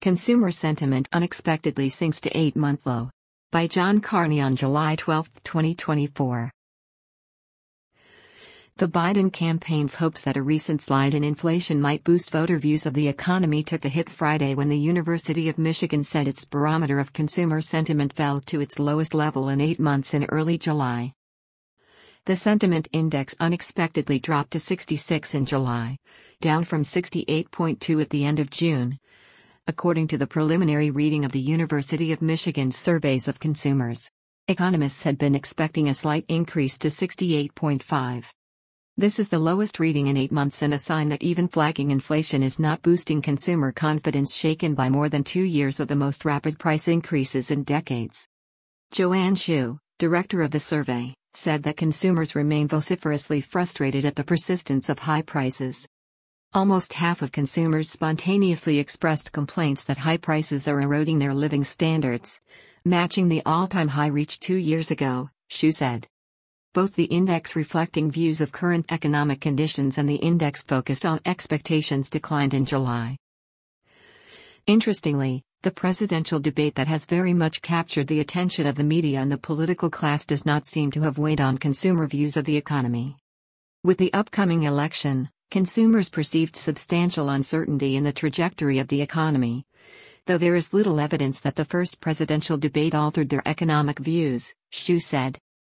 Consumer Sentiment Unexpectedly Sinks to 8-Month Low. By John Carney on July 12, 2024. The Biden campaign's hopes that a recent slide in inflation might boost voter views of the economy took a hit Friday when the University of Michigan said its barometer of consumer sentiment fell to its lowest level in 8 months in early July. The sentiment index unexpectedly dropped to 66 in July, down from 68.2 at the end of June, according to the preliminary reading of the University of Michigan's surveys of consumers. Economists had been expecting a slight increase to 68.5. This is the lowest reading in 8 months and a sign that even flagging inflation is not boosting consumer confidence shaken by more than 2 years of the most rapid price increases in decades. Joanne Shu, director of the survey, said that consumers remain vociferously frustrated at the persistence of high prices. Almost half of consumers spontaneously expressed complaints that high prices are eroding their living standards, matching the all-time high reached 2 years ago, Shu said. Both the index reflecting views of current economic conditions and the index focused on expectations declined in July. Interestingly, the presidential debate that has very much captured the attention of the media and the political class does not seem to have weighed on consumer views of the economy. With the upcoming election, consumers perceived substantial uncertainty in the trajectory of the economy, though there is little evidence that the first presidential debate altered their economic views, Shu said.